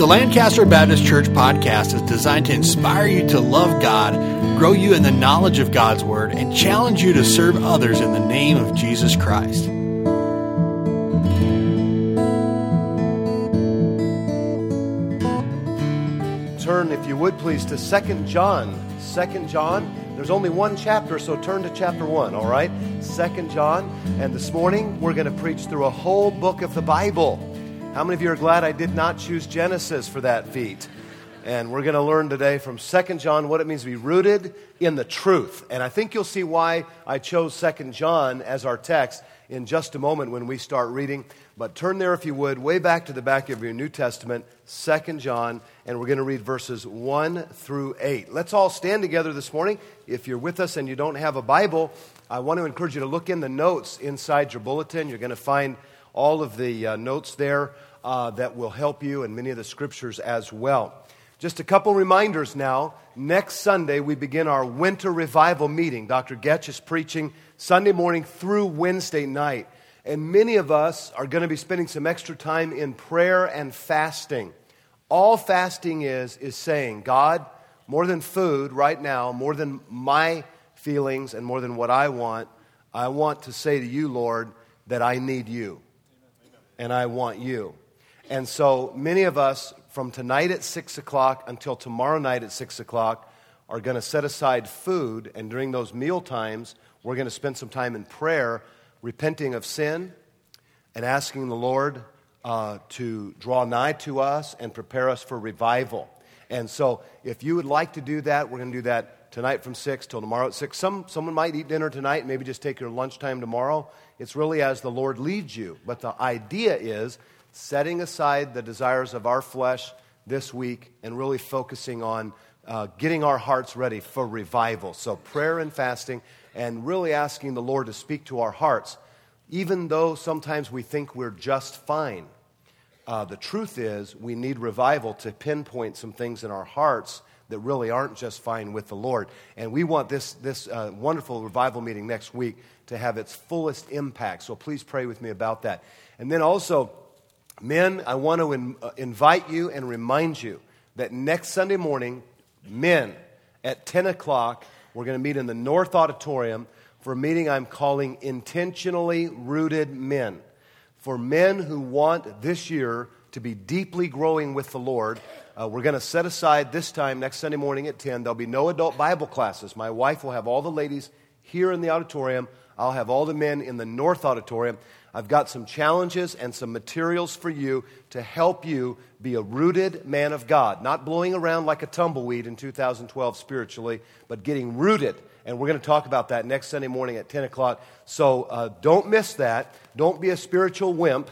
The Lancaster Baptist Church podcast is designed to inspire you to love God, grow you in the knowledge of God's Word, and challenge you to serve others in the name of Jesus Christ. Turn, if you would please, to 2 John. 2 John. There's only one chapter, so turn to chapter 1, all right? 2 John. And this morning, we're going to preach through a whole book of the Bible. How many of you are glad I did not choose Genesis for that feat? And we're going to learn today from 2 John what it means to be rooted in the truth. And I think you'll see why I chose 2 John as our text in just a moment when we start reading. But turn there, if you would, way back to the back of your New Testament, 2 John, and we're going to read verses 1 through 8. Let's all stand together this morning. If you're with us and you don't have a Bible, I want to encourage you to look in the notes inside your bulletin. You're going to find all of the notes there that will help you, and many of the scriptures as well. Just a couple reminders now. Next Sunday, we begin our winter revival meeting. Dr. Getch is preaching Sunday morning through Wednesday night. And many of us are going to be spending some extra time in prayer and fasting. All fasting is saying, God, more than food right now, more than my feelings and more than what I want to say to you, Lord, that I need you. And I want you. And so many of us, from tonight at 6 o'clock until tomorrow night at 6 o'clock, are going to set aside food. And during those meal times, we're going to spend some time in prayer, repenting of sin and asking the Lord to draw nigh to us and prepare us for revival. And so if you would like to do that, we're going to do that tonight from 6 till tomorrow at 6. Someone might eat dinner tonight and maybe just take your lunchtime tomorrow. It's really as the Lord leads you. But the idea is setting aside the desires of our flesh this week and really focusing on getting our hearts ready for revival. So prayer and fasting and really asking the Lord to speak to our hearts. Even though sometimes we think we're just fine, the truth is we need revival to pinpoint some things in our hearts that really aren't just fine with the Lord. And we want this wonderful revival meeting next week to have its fullest impact. So please pray with me about that. And then also, men, I want to invite you and remind you that next Sunday morning, men, at 10 o'clock, we're going to meet in the North Auditorium for a meeting I'm calling Intentionally Rooted Men. For men who want this year to be deeply growing with the Lord, we're going to set aside this time, next Sunday morning at 10. There'll be no adult Bible classes. My wife will have all the ladies here in the auditorium. I'll have all the men in the North Auditorium. I've got some challenges and some materials for you to help you be a rooted man of God. Not blowing around like a tumbleweed in 2012 spiritually, but getting rooted. And we're going to talk about that next Sunday morning at 10 o'clock. So don't miss that. Don't be a spiritual wimp.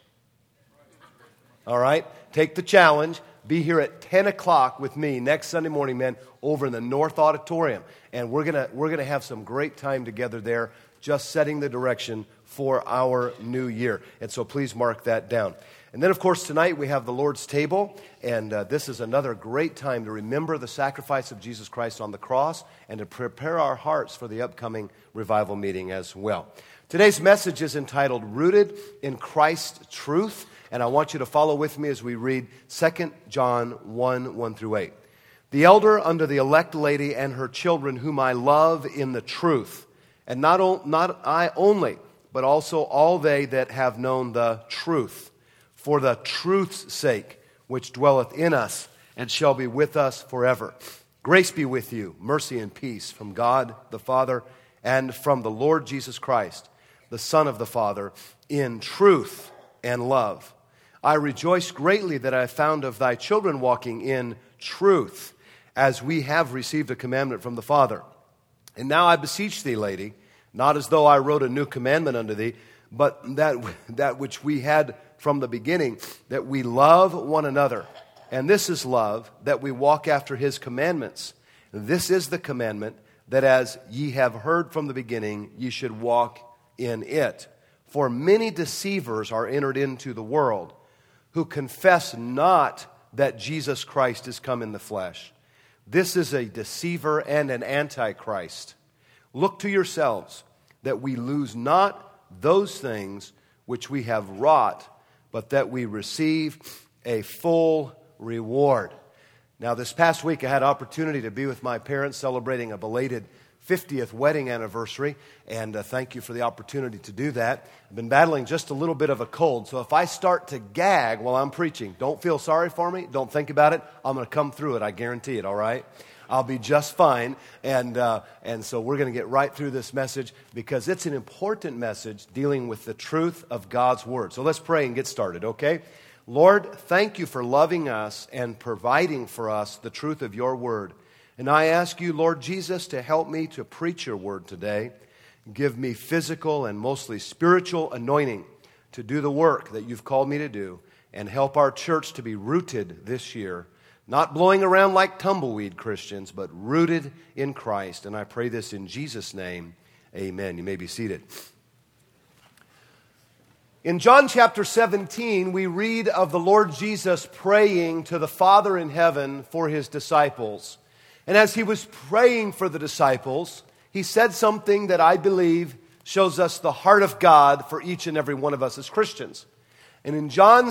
All right? Take the challenge. Be here at 10 o'clock with me next Sunday morning, men, over in the North Auditorium. And we're gonna have some great time together there, just setting the direction for our new year. And so please mark that down. And then, of course, tonight we have the Lord's table. And this is another great time to remember the sacrifice of Jesus Christ on the cross and to prepare our hearts for the upcoming revival meeting as well. Today's message is entitled Rooted in Christ's Truth. And I want you to follow with me as we read 2 John 1 through 8. The elder under the elect lady and her children whom I love in the truth. And not I only, but also all they that have known the truth, for the truth's sake, which dwelleth in us, and shall be with us forever. Grace be with you, mercy and peace from God the Father, and from the Lord Jesus Christ, the Son of the Father, in truth and love. I rejoice greatly that I found of thy children walking in truth, as we have received a commandment from the Father. And now I beseech thee, lady, not as though I wrote a new commandment unto thee, but that which we had from the beginning, that we love one another. And this is love, that we walk after his commandments. This is the commandment, that as ye have heard from the beginning, ye should walk in it. For many deceivers are entered into the world, who confess not that Jesus Christ is come in the flesh. This is a deceiver and an antichrist. Look to yourselves, that we lose not those things which we have wrought, but that we receive a full reward. Now, this past week I had an opportunity to be with my parents celebrating a belated 50th wedding anniversary, and thank you for the opportunity to do that. I've been battling just a little bit of a cold, so if I start to gag while I'm preaching, don't feel sorry for me, don't think about it. I'm going to come through it, I guarantee it, all right? I'll be just fine, and so we're going to get right through this message because it's an important message dealing with the truth of God's Word. So let's pray and get started, okay? Lord, thank you for loving us and providing for us the truth of your Word. And I ask you, Lord Jesus, to help me to preach your Word today. Give me physical and mostly spiritual anointing to do the work that you've called me to do, and help our church to be rooted this year, not blowing around like tumbleweed Christians, but rooted in Christ. And I pray this in Jesus' name. Amen. You may be seated. In John chapter 17, we read of the Lord Jesus praying to the Father in heaven for his disciples. And as he was praying for the disciples, he said something that I believe shows us the heart of God for each and every one of us as Christians. And in John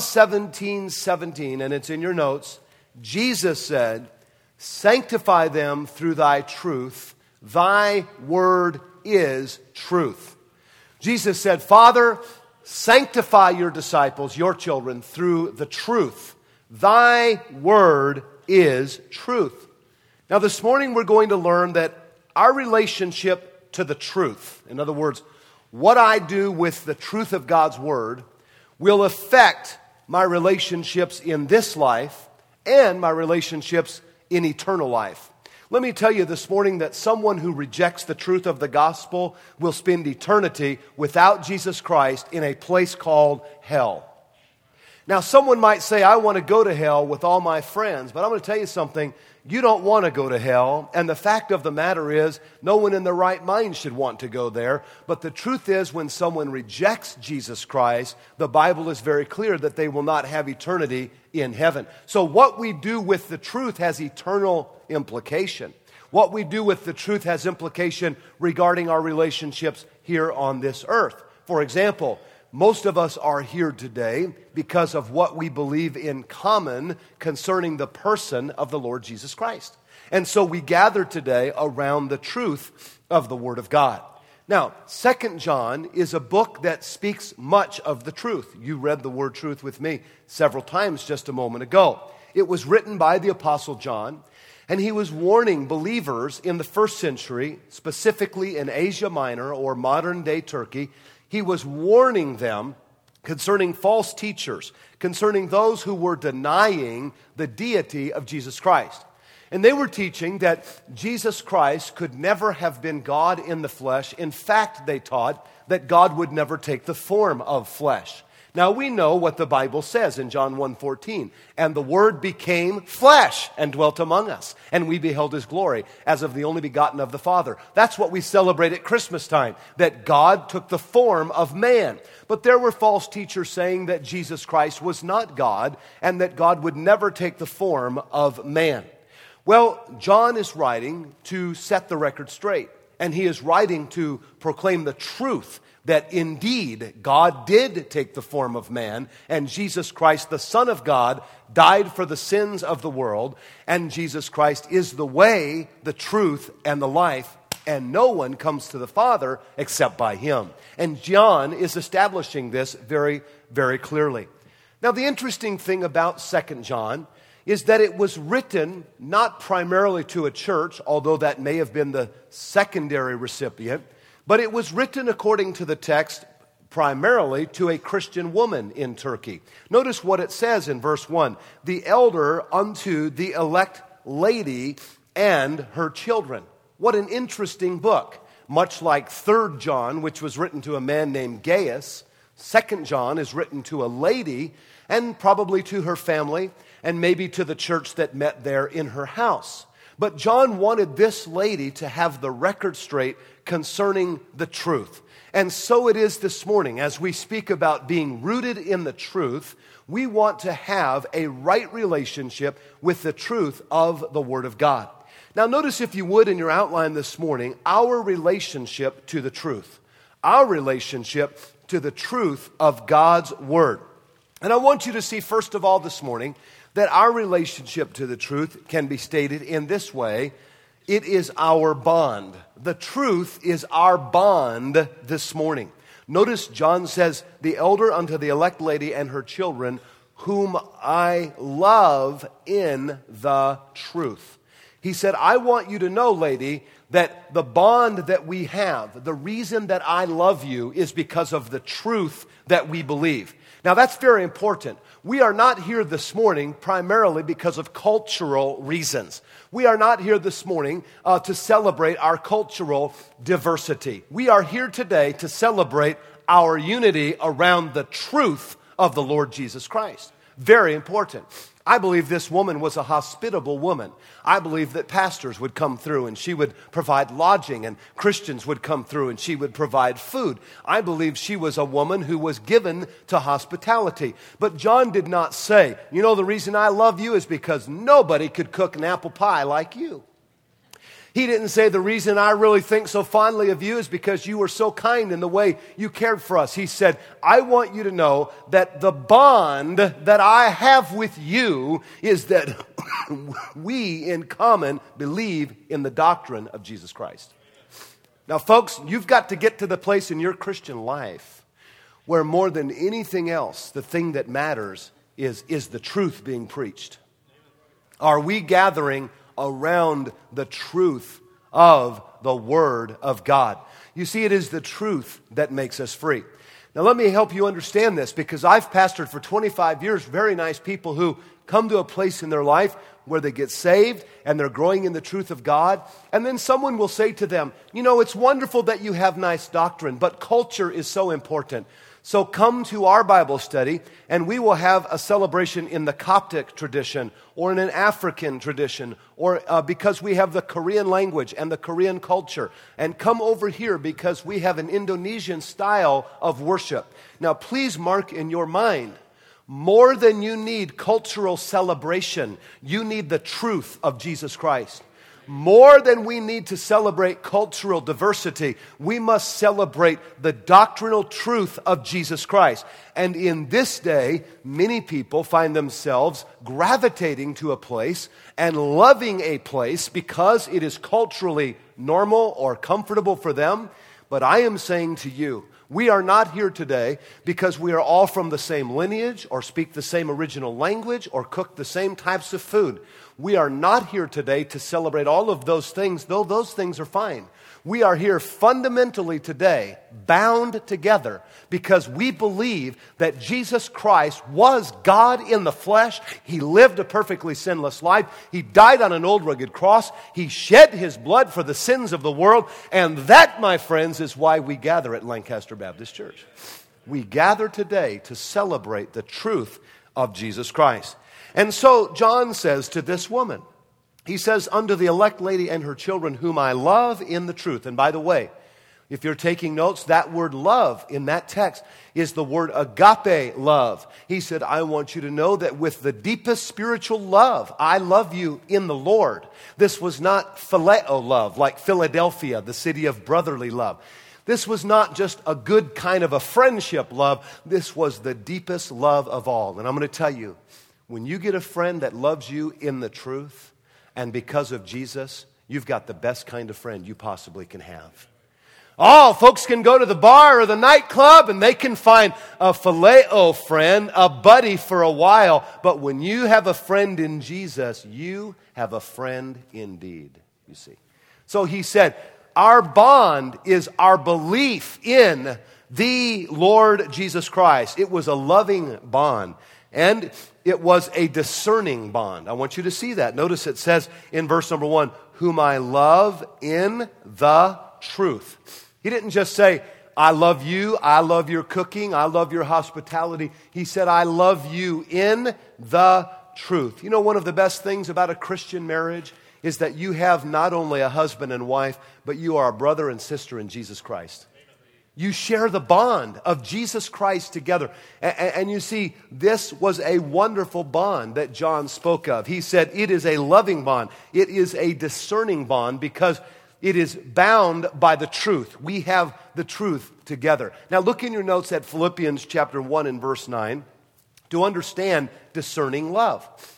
17:17, and it's in your notes, Jesus said, "Sanctify them through thy truth. Thy word is truth." Jesus said, "Father, sanctify your disciples, your children, through the truth. Thy word is truth." Now, this morning we're going to learn that our relationship to the truth, in other words, what I do with the truth of God's Word, will affect my relationships in this life and my relationships in eternal life. Let me tell you this morning that someone who rejects the truth of the gospel will spend eternity without Jesus Christ in a place called hell. Now, someone might say, "I want to go to hell with all my friends," but I'm going to tell you something. You don't want to go to hell, and the fact of the matter is, no one in their right mind should want to go there. But the truth is, when someone rejects Jesus Christ, the Bible is very clear that they will not have eternity in heaven. So what we do with the truth has eternal implication. What we do with the truth has implication regarding our relationships here on this earth. For example, most of us are here today because of what we believe in common concerning the person of the Lord Jesus Christ. And so we gather today around the truth of the Word of God. Now, 2 John is a book that speaks much of the truth. You read the word truth with me several times just a moment ago. It was written by the Apostle John, and he was warning believers in the first century, specifically in Asia Minor or modern-day Turkey. He was warning them concerning false teachers, concerning those who were denying the deity of Jesus Christ. And they were teaching that Jesus Christ could never have been God in the flesh. In fact, they taught that God would never take the form of flesh. Now, we know what the Bible says in John 1:14. "And the Word became flesh and dwelt among us, and we beheld His glory as of the only begotten of the Father." That's what we celebrate at Christmas time, that God took the form of man. But there were false teachers saying that Jesus Christ was not God and that God would never take the form of man. Well, John is writing to set the record straight, and he is writing to proclaim the truth that indeed God did take the form of man, and Jesus Christ, the Son of God, died for the sins of the world, and Jesus Christ is the way, the truth, and the life, and no one comes to the Father except by him. And John is establishing this very, very clearly. Now, the interesting thing about 2 John is that it was written not primarily to a church, although that may have been the secondary recipient, but it was written, according to the text, primarily to a Christian woman in Turkey. Notice what it says in verse 1. "The elder unto the elect lady and her children." What an interesting book. Much like 3 John, which was written to a man named Gaius, 2 John is written to a lady and probably to her family and maybe to the church that met there in her house. But John wanted this lady to have the record straight concerning the truth. And so it is this morning. As we speak about being rooted in the truth, we want to have a right relationship with the truth of the Word of God. Now notice, if you would, in your outline this morning, our relationship to the truth. Our relationship to the truth of God's Word. And I want you to see, first of all, this morning, that our relationship to the truth can be stated in this way. It is our bond. The truth is our bond this morning. Notice John says, the elder unto the elect lady and her children, whom I love in the truth. He said, I want you to know, lady, that the bond that we have, the reason that I love you is because of the truth that we believe. Now that's very important. We are not here this morning primarily because of cultural reasons. We are not here this morning to celebrate our cultural diversity. We are here today to celebrate our unity around the truth of the Lord Jesus Christ. Very important. I believe this woman was a hospitable woman. I believe that pastors would come through and she would provide lodging, and Christians would come through and she would provide food. I believe she was a woman who was given to hospitality. But John did not say, you know, the reason I love you is because nobody could cook an apple pie like you. He didn't say the reason I really think so fondly of you is because you were so kind in the way you cared for us. He said, I want you to know that the bond that I have with you is that we in common believe in the doctrine of Jesus Christ. Now, folks, you've got to get to the place in your Christian life where more than anything else, the thing that matters is the truth being preached. Are we gathering around the truth of the Word of God? You see, it is the truth that makes us free. Now, let me help you understand this, because I've pastored for 25 years very nice people who come to a place in their life where they get saved and they're growing in the truth of God. And then someone will say to them, you know, it's wonderful that you have nice doctrine, but culture is so important. So come to our Bible study, and we will have a celebration in the Coptic tradition or in an African tradition, or because we have the Korean language and the Korean culture. And come over here because we have an Indonesian style of worship. Now, please mark in your mind, more than you need cultural celebration, you need the truth of Jesus Christ. More than we need to celebrate cultural diversity, we must celebrate the doctrinal truth of Jesus Christ. And in this day, many people find themselves gravitating to a place and loving a place because it is culturally normal or comfortable for them. But I am saying to you, we are not here today because we are all from the same lineage or speak the same original language or cook the same types of food. We are not here today to celebrate all of those things, though those things are fine. We are here fundamentally today, bound together, because we believe that Jesus Christ was God in the flesh. He lived a perfectly sinless life. He died on an old rugged cross. He shed His blood for the sins of the world. And that, my friends, is why we gather at Lancaster Baptist Church. We gather today to celebrate the truth of Jesus Christ. And so John says to this woman, he says, unto the elect lady and her children, whom I love in the truth. And by the way, if you're taking notes, that word love in that text is the word agape love. He said, I want you to know that with the deepest spiritual love, I love you in the Lord. This was not phileo love, like Philadelphia, the city of brotherly love. This was not just a good kind of a friendship love. This was the deepest love of all. And I'm going to tell you, when you get a friend that loves you in the truth, and because of Jesus, you've got the best kind of friend you possibly can have. Oh, folks can go to the bar or the nightclub and they can find a phileo friend, a buddy for a while. But when you have a friend in Jesus, you have a friend indeed, you see. So he said, our bond is our belief in the Lord Jesus Christ. It was a loving bond. And it was a discerning bond. I want you to see that. Notice it says in verse number 1, whom I love in the truth. He didn't just say, I love you, I love your cooking, I love your hospitality. He said, I love you in the truth. You know, one of the best things about a Christian marriage is that you have not only a husband and wife, but you are a brother and sister in Jesus Christ. You share the bond of Jesus Christ together. And you see, this was a wonderful bond that John spoke of. He said it is a loving bond. It is a discerning bond because it is bound by the truth. We have the truth together. Now look in your notes at Philippians chapter 1 and verse 9 to understand discerning love.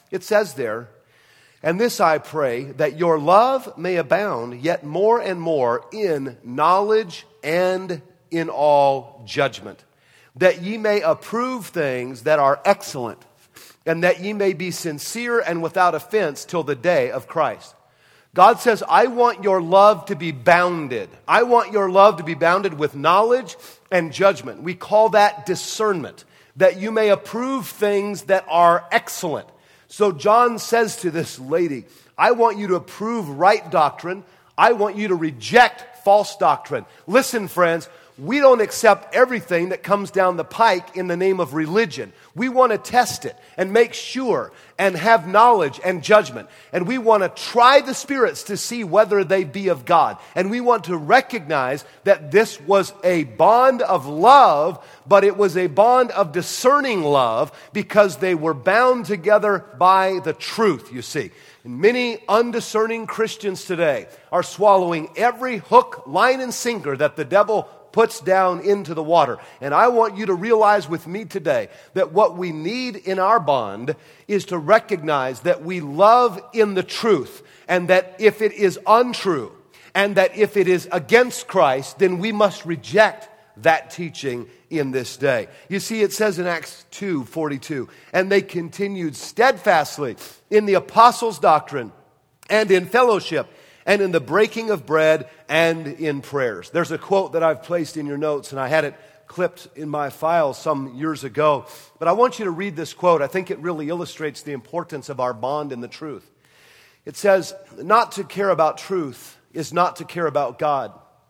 It says there, "And this I pray, that your love may abound yet more and more in knowledge and in all judgment, that ye may approve things that are excellent, and that ye may be sincere and without offense till the day of Christ." God says, I want your love to be bounded. I want your love to be bounded with knowledge and judgment. We call that discernment, that you may approve things that are excellent. So John says to this lady, I want you to approve right doctrine. I want you to reject false doctrine. Listen, friends, we don't accept everything that comes down the pike in the name of religion. We want to test it and make sure and have knowledge and judgment. And we want to try the spirits to see whether they be of God. And we want to recognize that this was a bond of love, but it was a bond of discerning love because they were bound together by the truth, you see. And many undiscerning Christians today are swallowing every hook, line, and sinker that the devil puts down into the water. And I want you to realize with me today that what we need in our bond is to recognize that we love in the truth, and that if it is untrue, and that if it is against Christ, then we must reject that teaching in this day. You see, it says in Acts 2:42, "And they continued steadfastly in the apostles' doctrine, and in fellowship, and in the breaking of bread, and in prayers." There's a quote that I've placed in your notes, and I had it clipped in my file some years ago. But I want you to read this quote. I think it really illustrates the importance of our bond in the truth. It says, "Not to care about truth is not to care about God.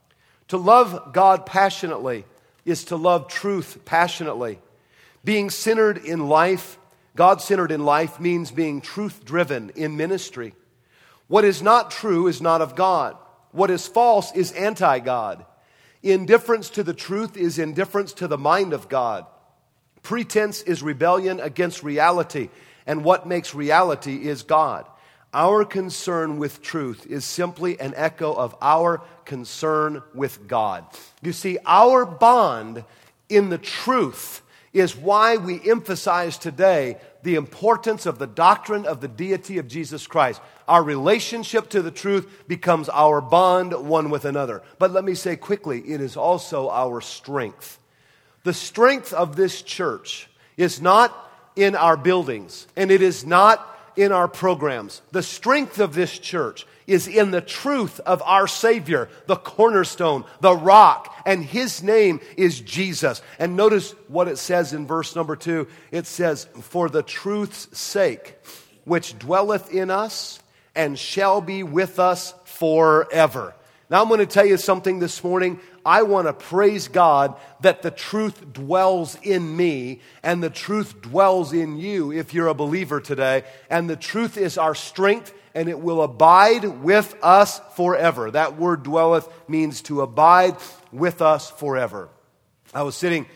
To love God passionately is to love truth passionately. Being centered in life, God-centered in life, means being truth-driven in ministry. What is not true is not of God. What is false is anti-God. Indifference to the truth is indifference to the mind of God. Pretense is rebellion against reality, and what makes reality is God. Our concern with truth is simply an echo of our concern with God." You see, our bond in the truth is why we emphasize today the importance of the doctrine of the deity of Jesus Christ. Our relationship to the truth becomes our bond one with another. But let me say quickly, it is also our strength. The strength of this church is not in our buildings, and it is not in our programs. The strength of this church is in the truth of our Savior, the cornerstone, the rock, and His name is Jesus. And notice what it says in verse number 2. It says, "For the truth's sake, which dwelleth in us, and shall be with us forever." Now I'm going to tell you something this morning. I want to praise God that the truth dwells in me, and the truth dwells in you if you're a believer today. And the truth is our strength, and it will abide with us forever. That word dwelleth means to abide with us forever. I was sitting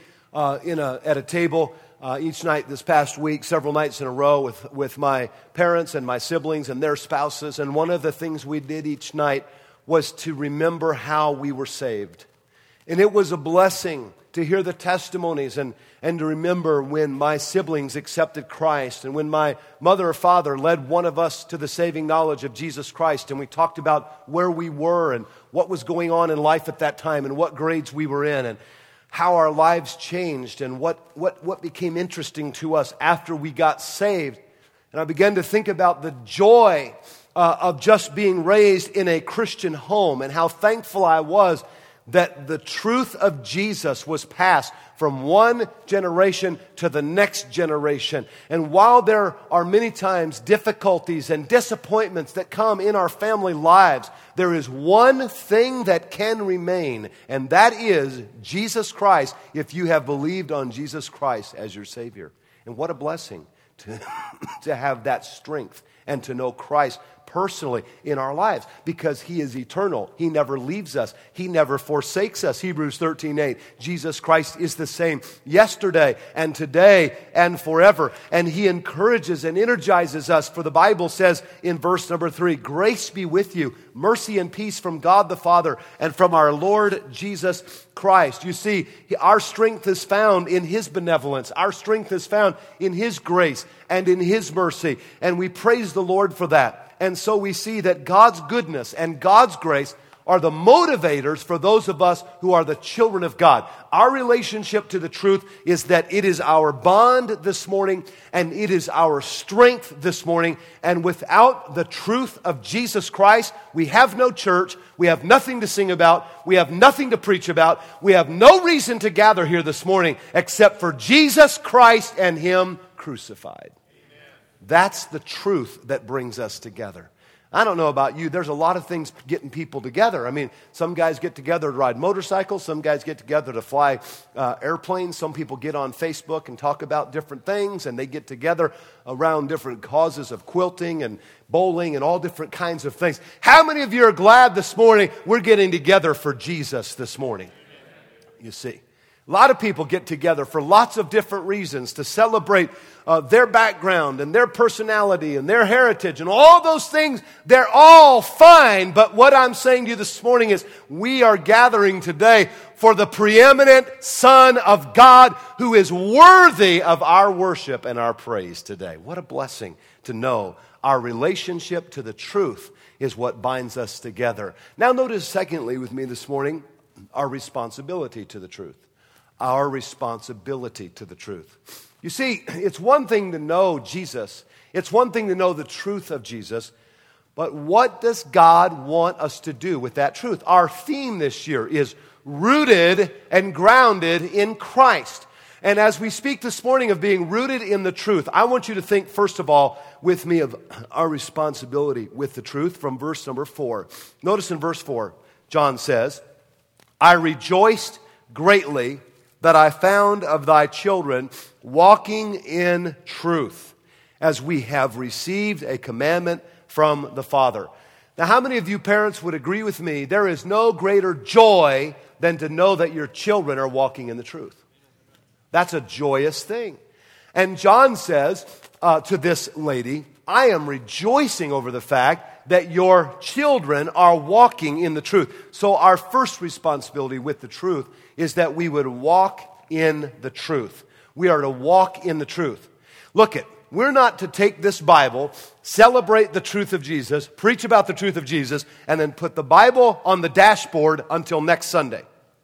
at a table each night this past week, several nights in a row with my parents and my siblings and their spouses. And one of the things we did each night was to remember how we were saved. And it was a blessing to hear the testimonies and to remember when my siblings accepted Christ and when my mother or father led one of us to the saving knowledge of Jesus Christ. And we talked about where we were and what was going on in life at that time and what grades we were in and how our lives changed and what became interesting to us after we got saved. And I began to think about the joy of just being raised in a Christian home and how thankful I was that the truth of Jesus was passed from one generation to the next generation. And while there are many times difficulties and disappointments that come in our family lives, there is one thing that can remain, and that is Jesus Christ, if you have believed on Jesus Christ as your Savior. And what a blessing to have that strength and to know Christ personally in our lives because He is eternal. He never leaves us. He never forsakes us. Hebrews 13:8. Jesus Christ is the same yesterday and today and forever. And He encourages and energizes us. For the Bible says in verse number 3, grace be with you, mercy and peace from God the Father and from our Lord Jesus Christ. You see, our strength is found in His benevolence. Our strength is found in His grace and in His mercy. And we praise the Lord for that. And so we see that God's goodness and God's grace are the motivators for those of us who are the children of God. Our relationship to the truth is that it is our bond this morning and it is our strength this morning. And without the truth of Jesus Christ, we have no church, we have nothing to sing about, we have nothing to preach about, we have no reason to gather here this morning except for Jesus Christ and Him crucified. That's the truth that brings us together. I don't know about you, there's a lot of things getting people together. I mean, some guys get together to ride motorcycles, some guys get together to fly airplanes, some people get on Facebook and talk about different things, and they get together around different causes of quilting and bowling and all different kinds of things. How many of you are glad this morning we're getting together for Jesus this morning? You see. A lot of people get together for lots of different reasons to celebrate their background and their personality and their heritage and all those things. They're all fine, but what I'm saying to you this morning is we are gathering today for the preeminent Son of God who is worthy of our worship and our praise today. What a blessing to know our relationship to the truth is what binds us together. Now notice secondly with me this morning, our responsibility to the truth. Our responsibility to the truth. You see, it's one thing to know Jesus. It's one thing to know the truth of Jesus. But what does God want us to do with that truth? Our theme this year is rooted and grounded in Christ. And as we speak this morning of being rooted in the truth, I want you to think first of all with me of our responsibility with the truth from verse number 4. Notice in verse 4, John says, I rejoiced greatly that I found of thy children walking in truth, as we have received a commandment from the Father. Now, how many of you parents would agree with me? There is no greater joy than to know that your children are walking in the truth. That's a joyous thing. And John says to this lady, I am rejoicing over the fact that your children are walking in the truth. So our first responsibility with the truth is that we would walk in the truth. We are to walk in the truth. Look it, we're not to take this Bible, celebrate the truth of Jesus, preach about the truth of Jesus, and then put the Bible on the dashboard until next Sunday.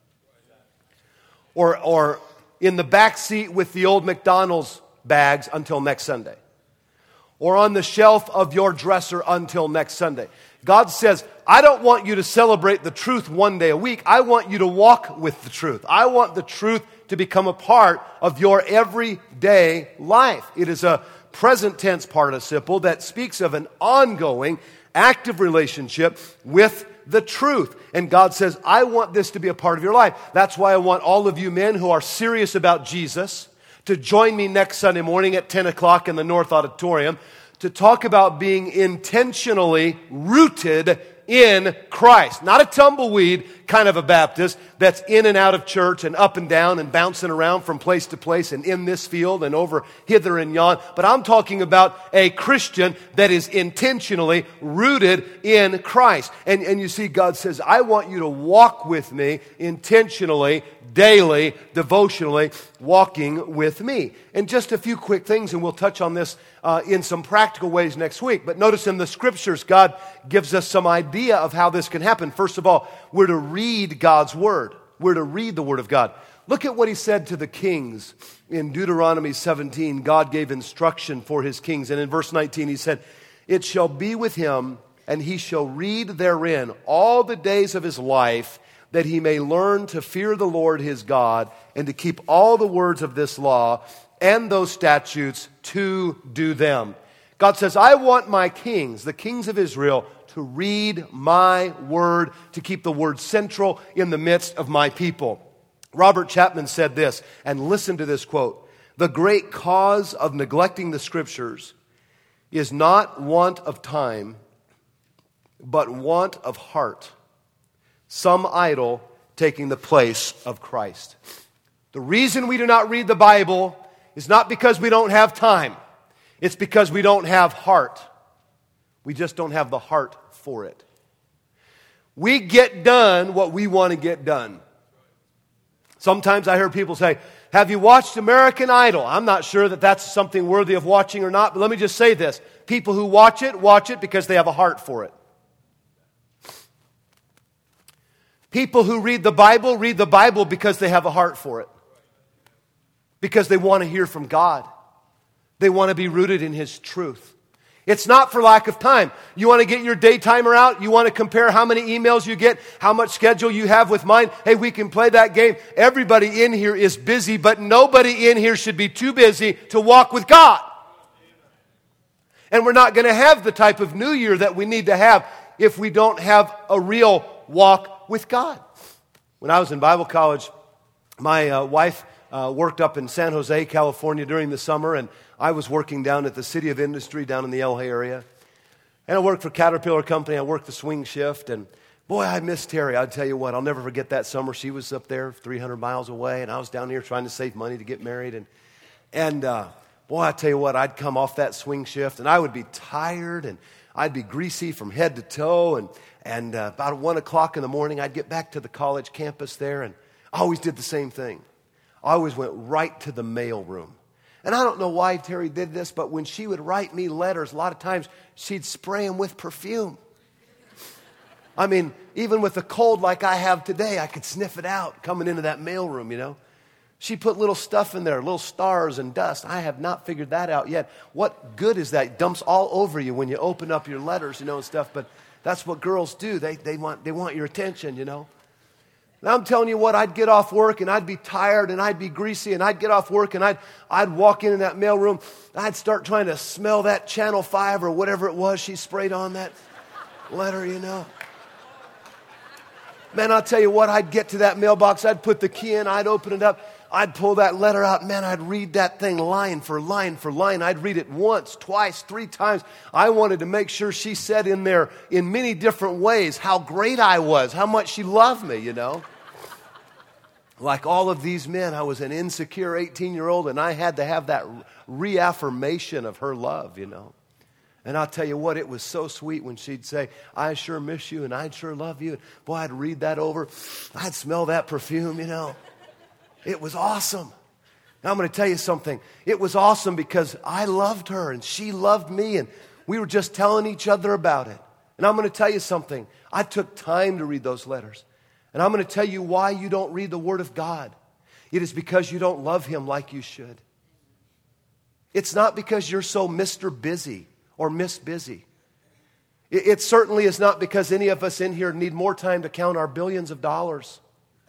Or in the back seat with the old McDonald's bags until next Sunday. Or on the shelf of your dresser until next Sunday. God says, I don't want you to celebrate the truth one day a week. I want you to walk with the truth. I want the truth to become a part of your everyday life. It is a present tense participle that speaks of an ongoing, active relationship with the truth. And God says, I want this to be a part of your life. That's why I want all of you men who are serious about Jesus to join me next Sunday morning at 10 o'clock in the North Auditorium to talk about being intentionally rooted in Christ. Not a tumbleweed kind of a Baptist that's in and out of church and up and down and bouncing around from place to place and in this field and over hither and yon. But I'm talking about a Christian that is intentionally rooted in Christ. And you see, God says, I want you to walk with me intentionally, daily, devotionally, walking with me. And just a few quick things, and we'll touch on this in some practical ways next week. But notice in the Scriptures, God gives us some idea of how this can happen. First of all, we're to read God's Word. We're to read the Word of God. Look at what He said to the kings. In Deuteronomy 17, God gave instruction for His kings. And in verse 19, He said, it shall be with him, and he shall read therein all the days of his life, that he may learn to fear the Lord his God, and to keep all the words of this law and those statutes to do them. God says, I want my kings, the kings of Israel, to read my word, to keep the word central in the midst of my people. Robert Chapman said this, and listen to this quote, the great cause of neglecting the Scriptures is not want of time, but want of heart, some idol taking the place of Christ. The reason we do not read the Bible is not because we don't have time. It's because we don't have heart. We just don't have the heart for it. We get done what we want to get done. Sometimes I hear people say, have you watched American Idol? I'm not sure that that's something worthy of watching or not, but let me just say this. People who watch it because they have a heart for it. People who read the Bible because they have a heart for it. Because they want to hear from God. They want to be rooted in His truth. It's not for lack of time. You want to get your day timer out? You want to compare how many emails you get, how much schedule you have with mine? Hey, we can play that game. Everybody in here is busy, but nobody in here should be too busy to walk with God. And we're not going to have the type of New Year that we need to have if we don't have a real walk with God. When I was in Bible college, my wife worked up in San Jose, California during the summer, and I was working down at the City of Industry down in the LA area. And I worked for Caterpillar Company. I worked the swing shift. And boy, I miss Terry. I'll tell you what, I'll never forget that summer. She was up there 300 miles away, and I was down here trying to save money to get married. And boy, I tell you what, I'd come off that swing shift, and I would be tired, and I'd be greasy from head to toe. And about 1 o'clock in the morning, I'd get back to the college campus there, and I always did the same thing. I always went right to the mail room. And I don't know why Terry did this, but when she would write me letters, a lot of times she'd spray them with perfume. I mean, even with a cold like I have today, I could sniff it out coming into that mailroom, you know. She put little stuff in there, little stars and dust. I have not figured that out yet. What good is that? It dumps all over you when you open up your letters, you know, and stuff. But that's what girls do. They want your attention, you know. And I'm telling you what, I'd get off work and I'd be tired and I'd be greasy, and I'd get off work and I'd walk in that mailroom. I'd start trying to smell that Channel 5 or whatever it was she sprayed on that letter, you know. Man, I'll tell you what, I'd get to that mailbox, I'd put the key in, I'd open it up, I'd pull that letter out. Man, I'd read that thing line for line for line. I'd read it once, twice, 3 times. I wanted to make sure she said in there in many different ways how great I was, how much she loved me, you know. Like all of these men, I was an insecure 18-year-old, and I had to have that reaffirmation of her love, you know. And I'll tell you what, it was so sweet when she'd say, I sure miss you and I sure love you. Boy, I'd read that over. I'd smell that perfume, you know. It was awesome. Now I'm going to tell you something. It was awesome because I loved her and she loved me, and we were just telling each other about it. And I'm going to tell you something. I took time to read those letters. And I'm going to tell you why you don't read the Word of God. It is because you don't love Him like you should. It's not because you're so Mr. Busy or Miss Busy. It certainly is not because any of us in here need more time to count our billions of dollars.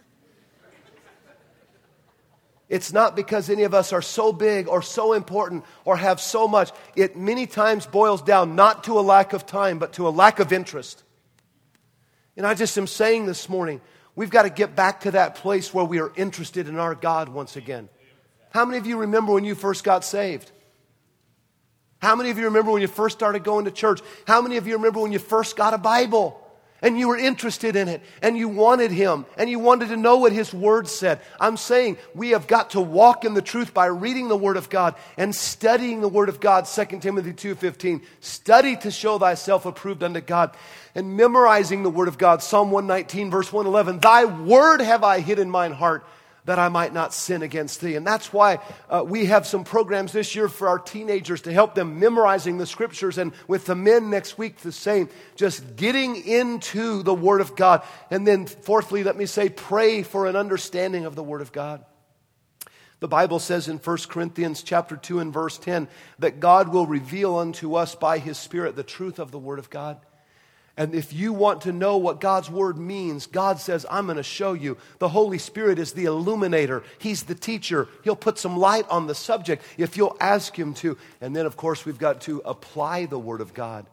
It's not because any of us are so big or so important or have so much. It many times boils down not to a lack of time, but to a lack of interest. And I just am saying this morning, we've got to get back to that place where we are interested in our God once again. How many of you remember when you first got saved? How many of you remember when you first started going to church? How many of you remember when you first got a Bible and you were interested in it and you wanted Him and you wanted to know what His Word said? I'm saying we have got to walk in the truth by reading the Word of God and studying the Word of God. 2 Timothy 2:15, study to show thyself approved unto God, and memorizing the Word of God. Psalm 119 verse 111, thy Word have I hid in mine heart, that I might not sin against thee. And that's why we have some programs this year for our teenagers to help them memorizing the Scriptures. And with the men next week, the same. Just getting into the Word of God. And then fourthly, let me say, pray for an understanding of the Word of God. The Bible says in 1 Corinthians chapter 2 and verse 10 that God will reveal unto us by His Spirit the truth of the Word of God. And if you want to know what God's Word means, God says, I'm going to show you. The Holy Spirit is the illuminator. He's the teacher. He'll put some light on the subject if you'll ask Him to. And then, of course, we've got to apply the Word of God.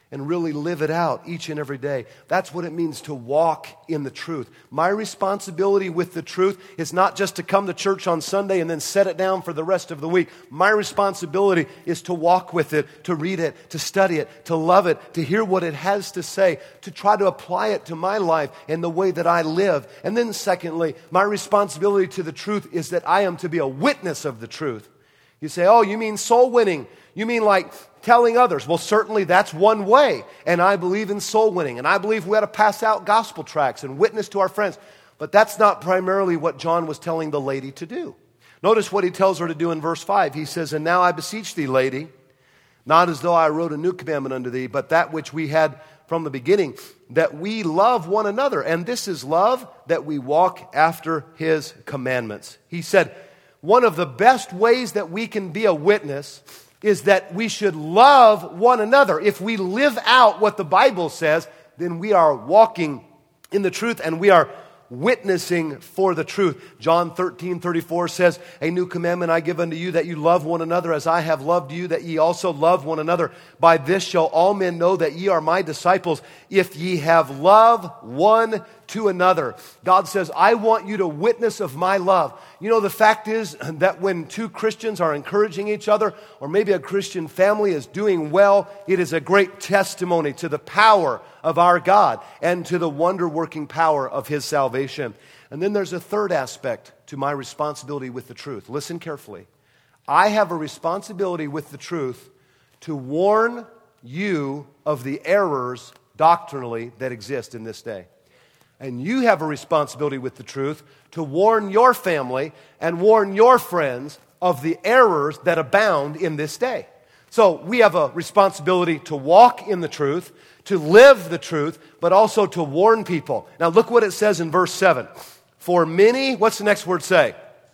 and really live it out each and every day. That's what it means to walk in the truth. My responsibility with the truth is not just to come to church on Sunday and then set it down for the rest of the week. My responsibility is to walk with it, to read it, to study it, to love it, to hear what it has to say, to try to apply it to my life and the way that I live. And then secondly, my responsibility to the truth is that I am to be a witness of the truth. You say, oh, you mean soul winning? You mean like telling others? Well, certainly that's one way. And I believe in soul winning. And I believe we ought to pass out gospel tracts and witness to our friends. But that's not primarily what John was telling the lady to do. Notice what he tells her to do in verse 5. He says, and now I beseech thee, lady, not as though I wrote a new commandment unto thee, but that which we had from the beginning, that we love one another. And this is love, that we walk after his commandments. He said, one of the best ways that we can be a witness is that we should love one another. If we live out what the Bible says, then we are walking in the truth and we are witnessing for the truth. John 13:34 says, a new commandment I give unto you, that you love one another as I have loved you, that ye also love one another. By this shall all men know that ye are my disciples, if ye have love one to another. God says, I want you to witness of my love. You know, the fact is that when two Christians are encouraging each other, or maybe a Christian family is doing well, it is a great testimony to the power of our God and to the wonder-working power of his salvation. And then there's a third aspect to my responsibility with the truth. Listen carefully. I have a responsibility with the truth to warn you of the errors doctrinally that exist in this day. And you have a responsibility with the truth to warn your family and warn your friends of the errors that abound in this day. So we have a responsibility to walk in the truth, to live the truth, but also to warn people. Now look what it says in verse 7. For many, what's the next word say?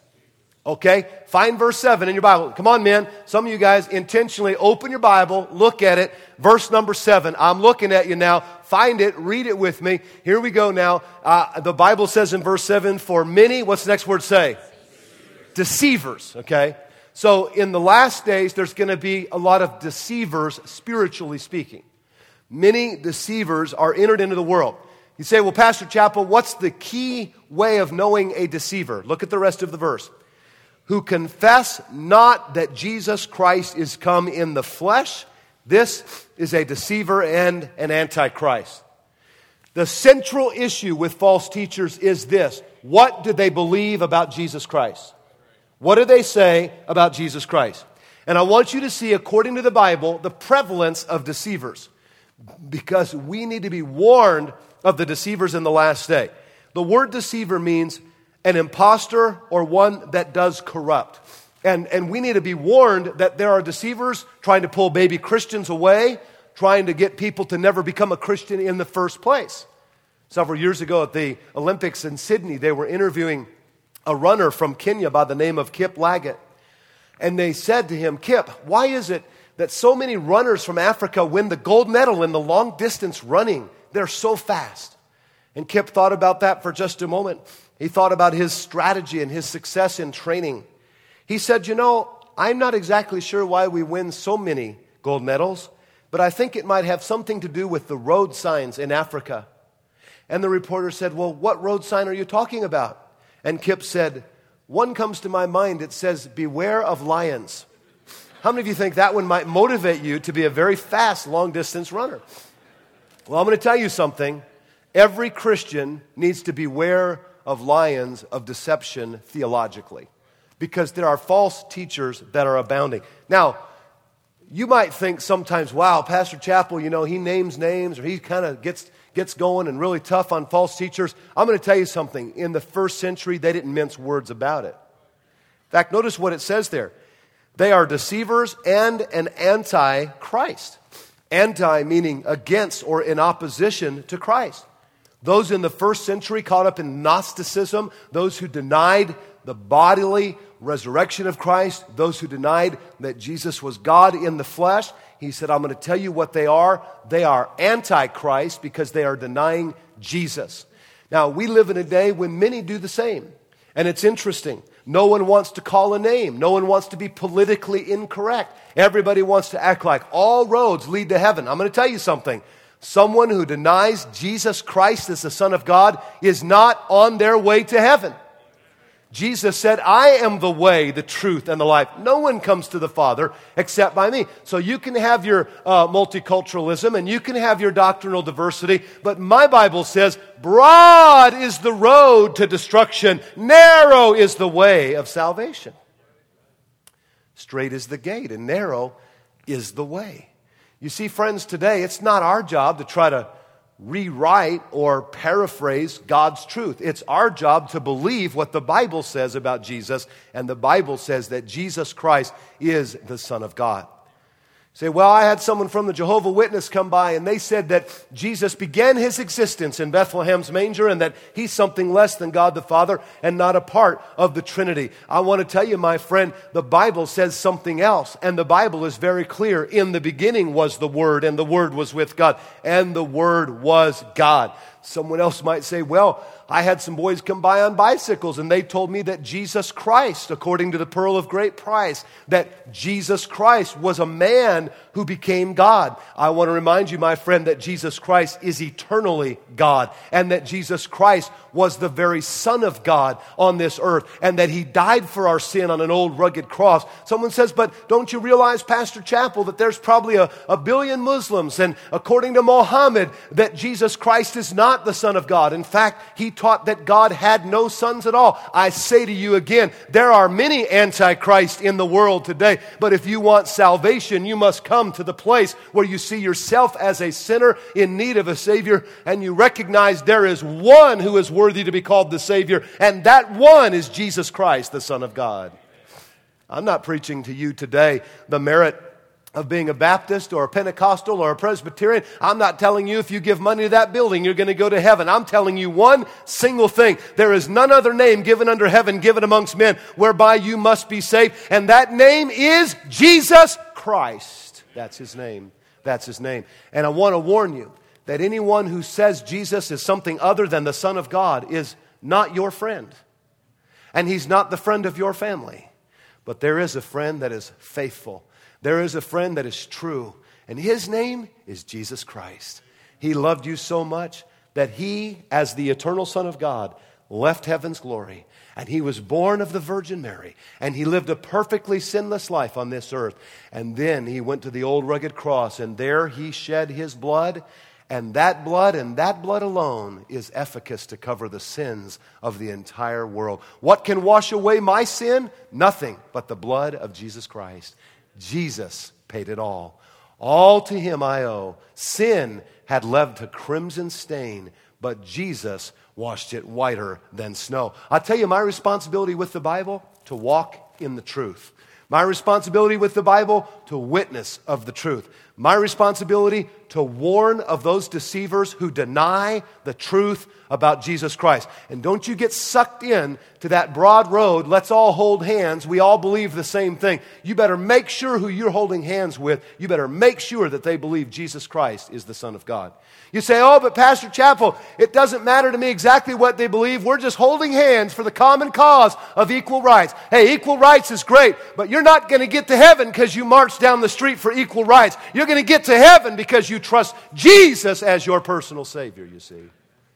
Okay, find verse 7 in your Bible. Come on, men. Some of you guys intentionally open your Bible, look at it. Verse number 7. I'm looking at you now. Find it, read it with me. Here we go now. The Bible says in verse 7, for many, what's the next word say? Deceivers, okay? So in the last days, there's going to be a lot of deceivers, spiritually speaking. Many deceivers are entered into the world. You say, well, Pastor Chappell, what's the key way of knowing a deceiver? Look at the rest of the verse. Who confess not that Jesus Christ is come in the flesh. This is a deceiver and an antichrist. The central issue with false teachers is this. What do they believe about Jesus Christ? What do they say about Jesus Christ? And I want you to see, according to the Bible, the prevalence of deceivers. Because we need to be warned of the deceivers in the last day. The word deceiver means an imposter or one that does corrupt. And we need to be warned that there are deceivers trying to pull baby Christians away, trying to get people to never become a Christian in the first place. Several years ago at the Olympics in Sydney, they were interviewing a runner from Kenya by the name of Kip Lagat. And they said to him, Kip, why is it that so many runners from Africa win the gold medal in the long distance running? They're so fast. And Kip thought about that for just a moment. He thought about his strategy and his success in training. He said, you know, I'm not exactly sure why we win so many gold medals, but I think it might have something to do with the road signs in Africa. And the reporter said, well, what road sign are you talking about? And Kip said, one comes to my mind. It says, beware of lions. How many of you think that one might motivate you to be a very fast, long-distance runner? Well, I'm going to tell you something. Every Christian needs to beware of lions of deception theologically, because there are false teachers that are abounding. Now, you might think sometimes, wow, Pastor Chappell, you know, he names names, or he kind of gets going and really tough on false teachers. I'm going to tell you something. In the first century, they didn't mince words about it. In fact, notice what it says there. They are deceivers and an anti-Christ. Anti meaning against or in opposition to Christ. Those in the first century caught up in Gnosticism, those who denied the bodily resurrection of Christ, those who denied that Jesus was God in the flesh. He said, I'm going to tell you what they are. They are anti-Christ because they are denying Jesus. Now, we live in a day when many do the same. And it's interesting. No one wants to call a name. No one wants to be politically incorrect. Everybody wants to act like all roads lead to heaven. I'm going to tell you something. Someone who denies Jesus Christ as the Son of God is not on their way to heaven. Jesus said, I am the way, the truth, and the life. No one comes to the Father except by me. So you can have your multiculturalism and you can have your doctrinal diversity, but my Bible says, broad is the road to destruction, narrow is the way of salvation. Straight is the gate and narrow is the way. You see, friends, today it's not our job to try to rewrite or paraphrase God's truth. It's our job to believe what the Bible says about Jesus, and the Bible says that Jesus Christ is the Son of God. Say, well, I had someone from the Jehovah's Witness come by and they said that Jesus began his existence in Bethlehem's manger and that he's something less than God the Father and not a part of the Trinity. I want to tell you, my friend, the Bible says something else, and the Bible is very clear. In the beginning was the Word, and the Word was with God, and the Word was God. Someone else might say, well, I had some boys come by on bicycles and they told me that Jesus Christ, according to the Pearl of Great Price, that Jesus Christ was a man who became God. I want to remind you, my friend, that Jesus Christ is eternally God, and that Jesus Christ was the very Son of God on this earth, and that he died for our sin on an old rugged cross. Someone says, but don't you realize, Pastor Chappell, that there's probably a billion Muslims, and according to Mohammed, that Jesus Christ is not the Son of God. In fact, he taught that God had no sons at all. I say to you again, there are many antichrists in the world today, but if you want salvation, you must come to the place where you see yourself as a sinner in need of a Savior, and you recognize there is one who is worthy to be called the Savior, and that one is Jesus Christ, the Son of God. I'm not preaching to you today the merit of being a Baptist or a Pentecostal or a Presbyterian. I'm not telling you if you give money to that building, you're going to go to heaven. I'm telling you one single thing. There is none other name given under heaven, given amongst men, whereby you must be saved. And that name is Jesus Christ. That's his name. That's his name. And I want to warn you that anyone who says Jesus is something other than the Son of God is not your friend. And he's not the friend of your family. But there is a friend that is faithful. There is a friend that is true, and his name is Jesus Christ. He loved you so much that he, as the eternal Son of God, left heaven's glory, and he was born of the Virgin Mary, and he lived a perfectly sinless life on this earth. And then he went to the old rugged cross, and there he shed his blood, and that blood alone is efficacious to cover the sins of the entire world. What can wash away my sin? Nothing but the blood of Jesus Christ. Jesus paid it all. All to him I owe. Sin had left a crimson stain, but Jesus washed it whiter than snow. I tell you, my responsibility with the Bible, to walk in the truth. My responsibility with the Bible, to witness of the truth. My responsibility to warn of those deceivers who deny the truth about Jesus Christ. And don't you get sucked in to that broad road, let's all hold hands, we all believe the same thing. You better make sure who you're holding hands with, you better make sure that they believe Jesus Christ is the Son of God. You say, oh, but Pastor Chappell, it doesn't matter to me exactly what they believe. We're just holding hands for the common cause of equal rights. Hey, equal rights is great, but you're not going to get to heaven because you march down the street for equal rights. You're going to get to heaven because you trust Jesus as your personal Savior, you see.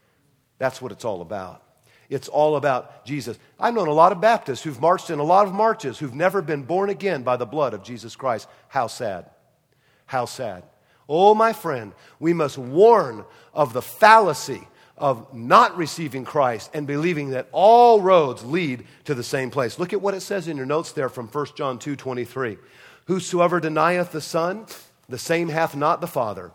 That's what it's all about. It's all about Jesus. I've known a lot of Baptists who've marched in a lot of marches who've never been born again by the blood of Jesus Christ. How sad. How sad. Oh, my friend, we must warn of the fallacy of not receiving Christ and believing that all roads lead to the same place. Look at what it says in your notes there from 1 John 2:23. Whosoever denieth the Son, the same hath not the Father.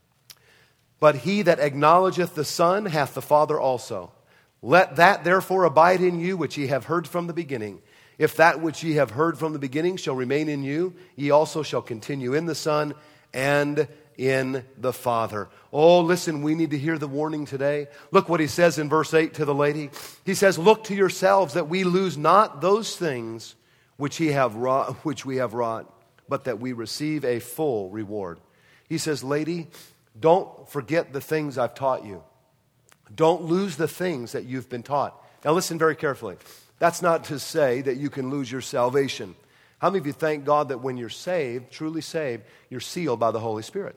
But he that acknowledgeth the Son hath the Father also. Let that therefore abide in you which ye have heard from the beginning. If that which ye have heard from the beginning shall remain in you, ye also shall continue in the Son and in the Father. Oh, listen, we need to hear the warning today. Look what he says in verse 8 to the lady. He says, look to yourselves that we lose not those things which we have wrought, but that we receive a full reward. He says, lady, don't forget the things I've taught you. Don't lose the things that you've been taught. Now listen very carefully. That's not to say that you can lose your salvation. How many of you thank God that when you're saved, truly saved, you're sealed by the Holy Spirit?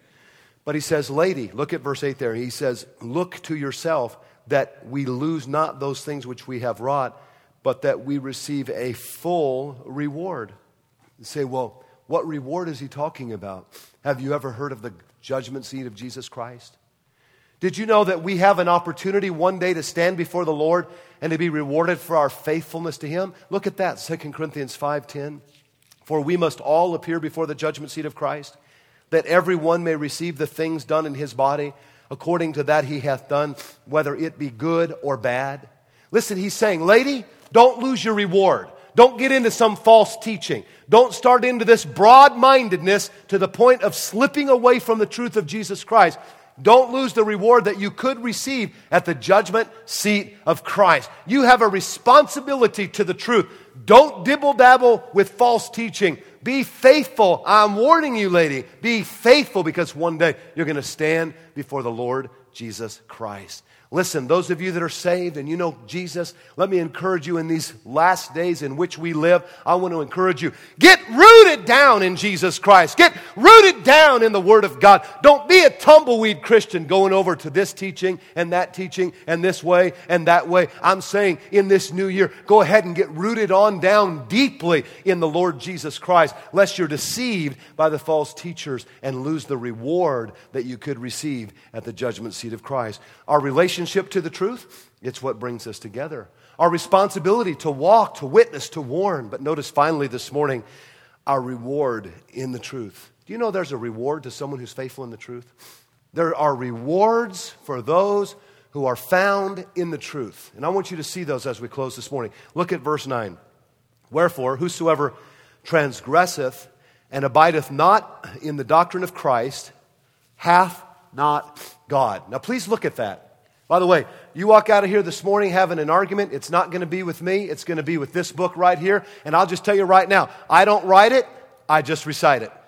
But he says, lady, look at verse 8 there. He says, look to yourself that we lose not those things which we have wrought, but that we receive a full reward. You say, well, what reward is he talking about? Have you ever heard of the judgment seat of Jesus Christ? Did you know that we have an opportunity one day to stand before the Lord and to be rewarded for our faithfulness to Him? Look at that, 2 Corinthians 5:10. For we must all appear before the judgment seat of Christ, that every one may receive the things done in his body, according to that he hath done, whether it be good or bad. Listen, he's saying, lady, don't lose your reward. Don't get into some false teaching. Don't start into this broad-mindedness to the point of slipping away from the truth of Jesus Christ. Don't lose the reward that you could receive at the judgment seat of Christ. You have a responsibility to the truth. Don't dibble-dabble with false teaching. Be faithful. I'm warning you, lady. Be faithful, because one day you're going to stand before the Lord Jesus Christ. Listen, those of you that are saved and you know Jesus, let me encourage you in these last days in which we live. I want to encourage you. Get rooted down in Jesus Christ. Get rooted down in the Word of God. Don't be a tumbleweed Christian going over to this teaching and this way and that way. I'm saying in this new year, go ahead and get rooted on down deeply in the Lord Jesus Christ, lest you're deceived by the false teachers and lose the reward that you could receive at the judgment seat of Christ. Our relationship to the truth, it's what brings us together. Our responsibility to walk, to witness, to warn. But notice finally this morning, our reward in the truth. Do you know there's a reward to someone who's faithful in the truth? There are rewards for those who are found in the truth. And I want you to see those as we close this morning. Look at verse 9. Wherefore, whosoever transgresseth and abideth not in the doctrine of Christ hath not God. Now please look at that. By the way, you walk out of here this morning having an argument, it's not going to be with me, it's going to be with this book right here. And I'll just tell you right now, I don't write it, I just recite it.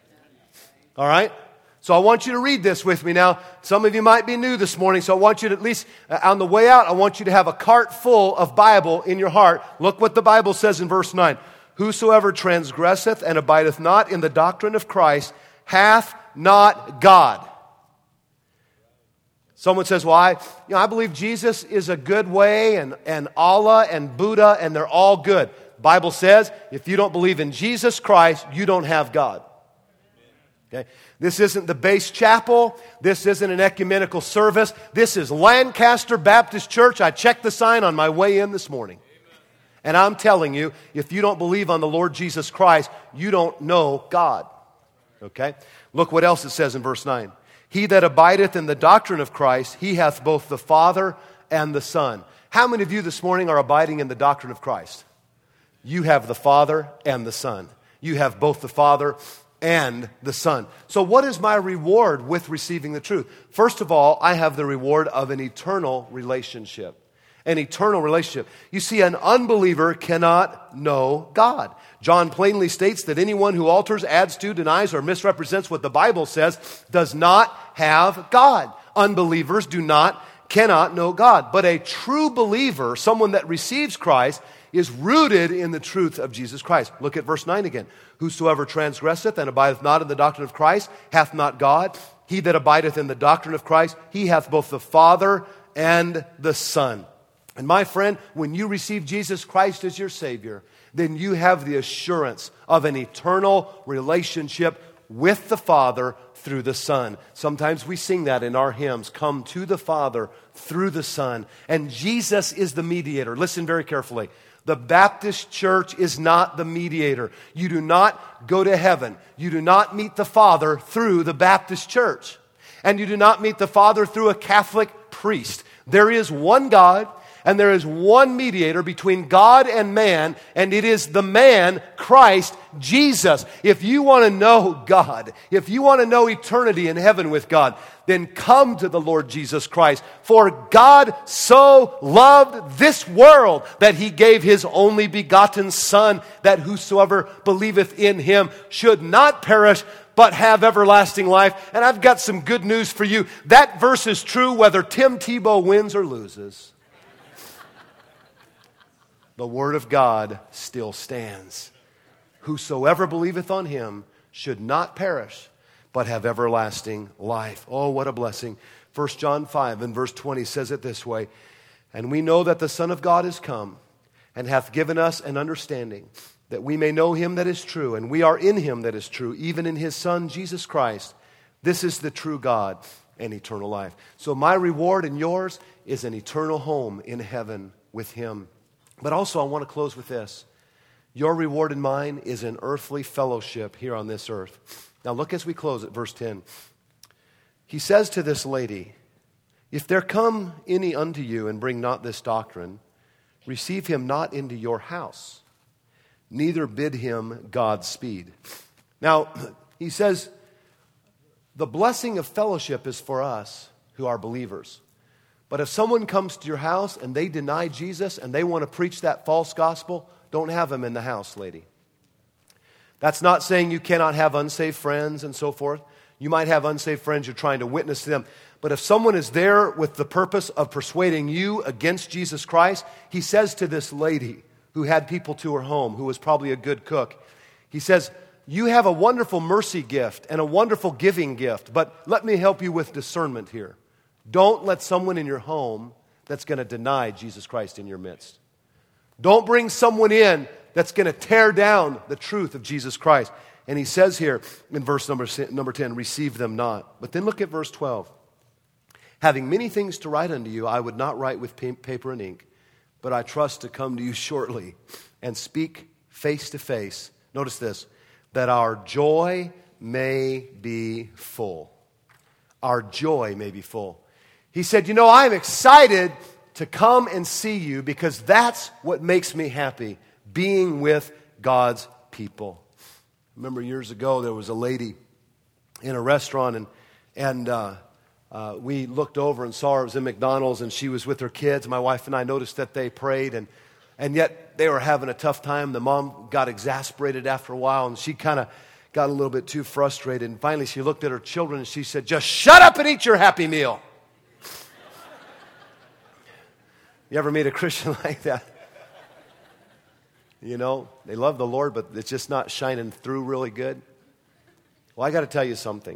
All right? So I want you to read this with me now. Some of you might be new this morning, so I want you to at least, on the way out, I want you to have a cart full of Bible in your heart. Look what the Bible says in verse 9. Whosoever transgresseth and abideth not in the doctrine of Christ hath not God. Someone says, well, I believe Jesus is a good way, and Allah and Buddha, and they're all good. The Bible says, if you don't believe in Jesus Christ, you don't have God. Okay? This isn't the base chapel. This isn't an ecumenical service. This is Lancaster Baptist Church. I checked the sign on my way in this morning. And I'm telling you, if you don't believe on the Lord Jesus Christ, you don't know God. Okay? Look what else it says in verse 9. He that abideth in the doctrine of Christ, he hath both the Father and the Son. How many of you this morning are abiding in the doctrine of Christ? You have the Father and the Son. You have both the Father and the Son. So what is my reward with receiving the truth? First of all, I have the reward of an eternal relationship. An eternal relationship. You see, an unbeliever cannot know God. John plainly states that anyone who alters, adds to, denies, or misrepresents what the Bible says does not have God. Unbelievers cannot know God. But a true believer, someone that receives Christ, is rooted in the truth of Jesus Christ. Look at verse 9 again. Whosoever transgresseth and abideth not in the doctrine of Christ hath not God. He that abideth in the doctrine of Christ, he hath both the Father and the Son. And my friend, when you receive Jesus Christ as your Savior, then you have the assurance of an eternal relationship with the Father through the Son. Sometimes we sing that in our hymns, come to the Father through the Son. And Jesus is the mediator. Listen very carefully. The Baptist Church is not the mediator. You do not go to heaven. You do not meet the Father through the Baptist Church. And you do not meet the Father through a Catholic priest. There is one God, and there is one mediator between God and man, and it is the man, Christ Jesus. If you want to know God, if you want to know eternity in heaven with God, then come to the Lord Jesus Christ. For God so loved this world that He gave His only begotten Son, that whosoever believeth in Him should not perish, but have everlasting life. And I've got some good news for you. That verse is true whether Tim Tebow wins or loses. the word of God still stands. Whosoever believeth on him should not perish, but have everlasting life. Oh, what a blessing. 1 John 5 and verse 20 says it this way, and we know that the Son of God is come, and hath given us an understanding, that we may know him that is true, and we are in him that is true, even in his Son, Jesus Christ. This is the true God and eternal life. So my reward and yours is an eternal home in heaven with him. But also I want to close with this. Your reward and mine is an earthly fellowship here on this earth. Now look as we close at verse 10. He says to this lady, if there come any unto you and bring not this doctrine, receive him not into your house, neither bid him Godspeed. Now, he says, the blessing of fellowship is for us who are believers. But if someone comes to your house and they deny Jesus and they want to preach that false gospel, don't have them in the house, lady. That's not saying you cannot have unsaved friends and so forth. You might have unsaved friends you're trying to witness to them. But if someone is there with the purpose of persuading you against Jesus Christ, he says to this lady who had people to her home, who was probably a good cook, he says, you have a wonderful mercy gift and a wonderful giving gift, but let me help you with discernment here. Don't let someone in your home that's going to deny Jesus Christ in your midst. Don't bring someone in that's going to tear down the truth of Jesus Christ. And he says here in verse number 10, receive them not. But then look at verse 12. Having many things to write unto you, I would not write with paper and ink, but I trust to come to you shortly and speak face to face. Notice this, that our joy may be full. Our joy may be full. He said, you know, I'm excited to come and see you because that's what makes me happy, being with God's people. Remember years ago there was a lady in a restaurant and we looked over and saw her. It was in McDonald's and she was with her kids. My wife and I noticed that they prayed and yet they were having a tough time. The mom got exasperated after a while and she kind of got a little bit too frustrated. And finally she looked at her children and she said, just shut up and eat your Happy Meal. You ever meet a Christian like that? You know, they love the Lord, but it's just not shining through really good. Well, I got to tell you something.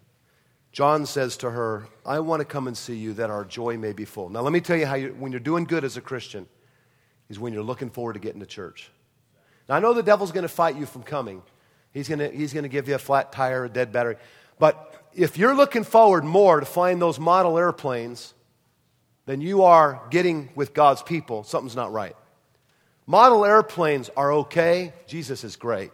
John says to her, I want to come and see you that our joy may be full. Now, let me tell you how when you're doing good as a Christian is when you're looking forward to getting to church. Now, I know the devil's going to fight you from coming. He's going to give you a flat tire, a dead battery. But if you're looking forward more to flying those model airplanes than you are getting with God's people, something's not right. Model airplanes are okay. Jesus is great.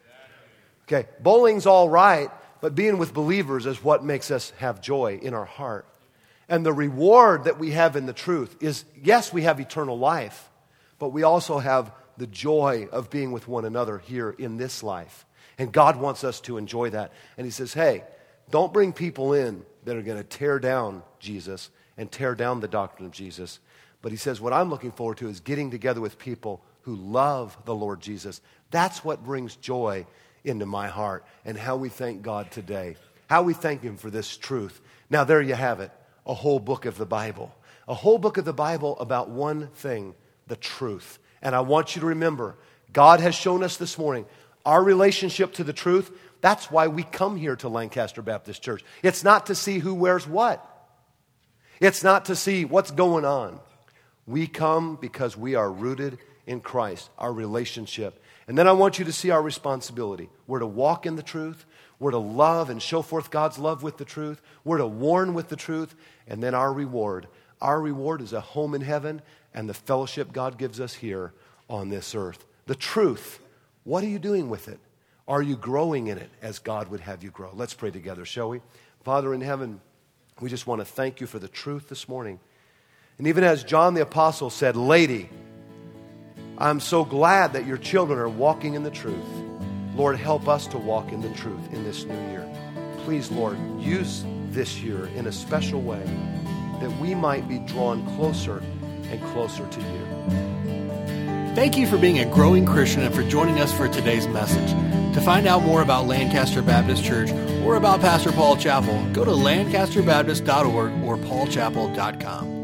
Okay, bowling's all right, but being with believers is what makes us have joy in our heart. And the reward that we have in the truth is, yes, we have eternal life, but we also have the joy of being with one another here in this life. And God wants us to enjoy that. And he says, hey, don't bring people in that are going to tear down Jesus and tear down the doctrine of Jesus. But he says, what I'm looking forward to is getting together with people who love the Lord Jesus. That's what brings joy into my heart, and how we thank God today. How we thank him for this truth. Now there you have it, a whole book of the Bible. A whole book of the Bible about one thing, the truth. And I want you to remember, God has shown us this morning our relationship to the truth. That's why we come here to Lancaster Baptist Church. It's not to see who wears what. It's not to see what's going on. We come because we are rooted in Christ, our relationship. And then I want you to see our responsibility. We're to walk in the truth. We're to love and show forth God's love with the truth. We're to warn with the truth. And then our reward. Our reward is a home in heaven and the fellowship God gives us here on this earth. The truth. What are you doing with it? Are you growing in it as God would have you grow? Let's pray together, shall we? Father in heaven, we just want to thank you for the truth this morning. And even as John the Apostle said, lady, I'm so glad that your children are walking in the truth. Lord, help us to walk in the truth in this new year. Please, Lord, use this year in a special way that we might be drawn closer and closer to you. Thank you for being a growing Christian and for joining us for today's message. To find out more about Lancaster Baptist Church or about Pastor Paul Chappell, go to lancasterbaptist.org or paulchappell.com.